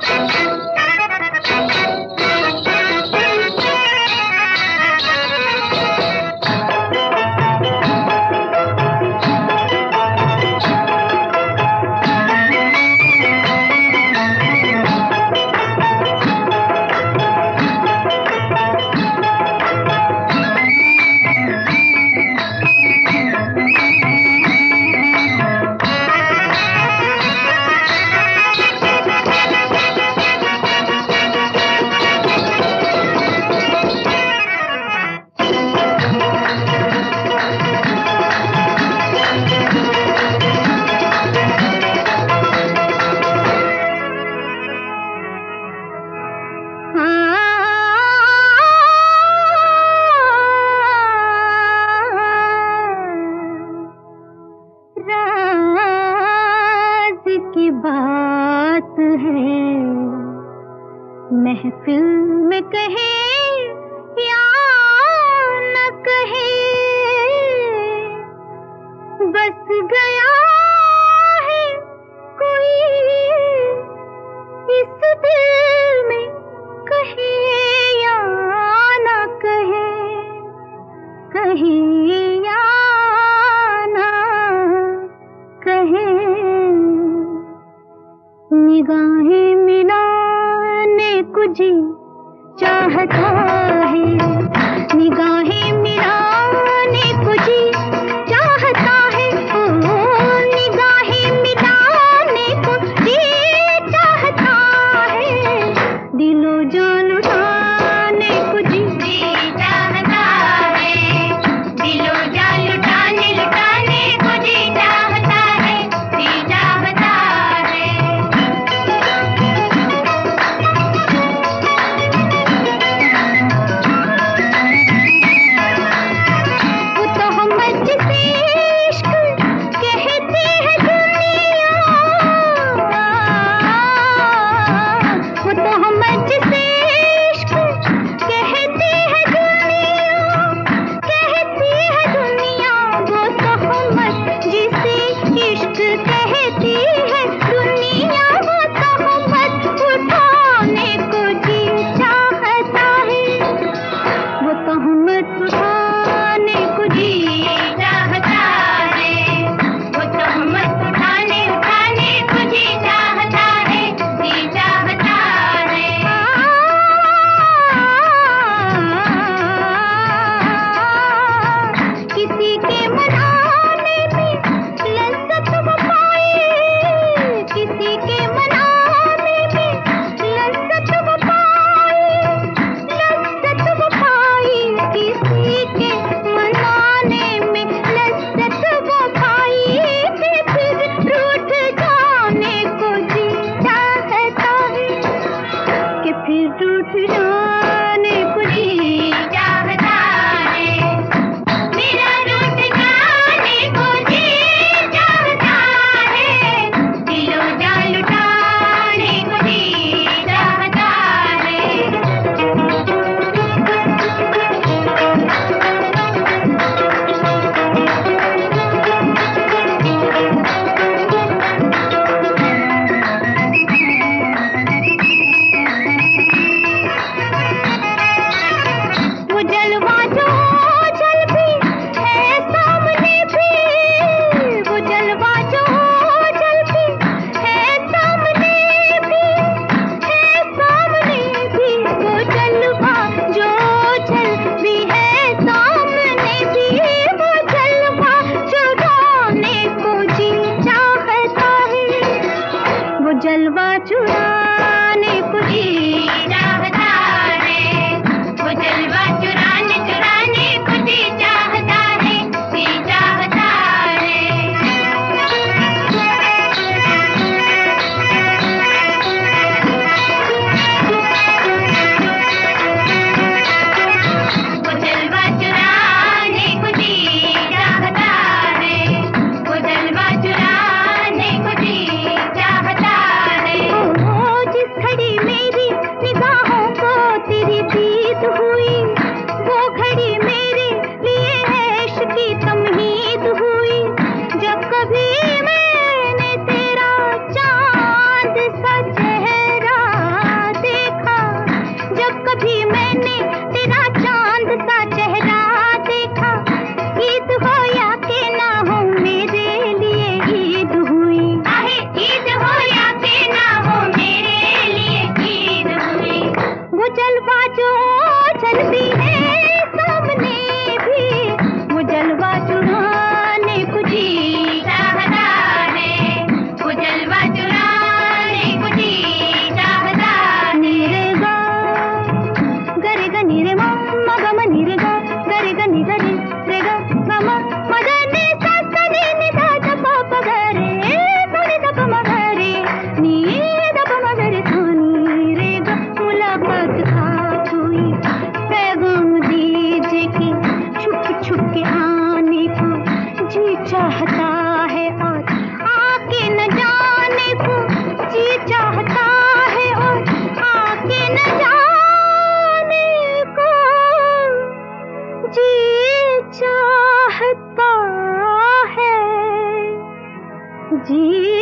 महफिल में कहे या न कहे, बस गया है कोई इस दिल में, कहे या न कहे, कहे या न कहे। निगाहें मिलाने को जी चाहता है, निगाहें मिलाने को जी चाहता है, ओ निगाहें मिलाने को जी चाहता है, दिलो जान लुटाने को जी चाहता है, दिलो जान लुटाने को जी चाहता है, जी चाहता है। वो तो हम जिसे इश्क कहते हैं दुनिया, वो तो हम जिसे इश्क कहते हैं दुनिया, कहती है दुनिया, वो तो हम जिसे इश्क कहती है दुनिया, वो तो हम उठाने को जी चाहता है, वो तो हम उठाने को जी चाहता है, वो तो हम उठाने को जी चाहता है, जी चाहता है। किसी के मनाने में लज्जत वो पाए, किसी के मनाने में लज्जत वो पाए, लज्जत वो पाए, किसी के मनाने में लज्जत वो पाए, कि फिर रूठ जाने को जी चाहता है, कि फिर रूठ जाने को जी चाहता है, मेरा रूठ जाने को जी चाहता है, दिलो जान लुटाने को जी चाहता वो जलवा जो जल भी है सामने भी, वो जलवा जो जल भी है सामने भी, है सामने भी, वो जलवा जो जल भी है सामने भी, वो जलवा चुराने को जी चाहता है, वो जलवा चुराने को जी चाहता है, वो जलवा चुराने को जी चाहता है, जी चाहता है। वो जलवा चुराने को जी चाहता है, वो जलवा चुराने को जी चाहता है। ओ जिस घड़ी मेरी जी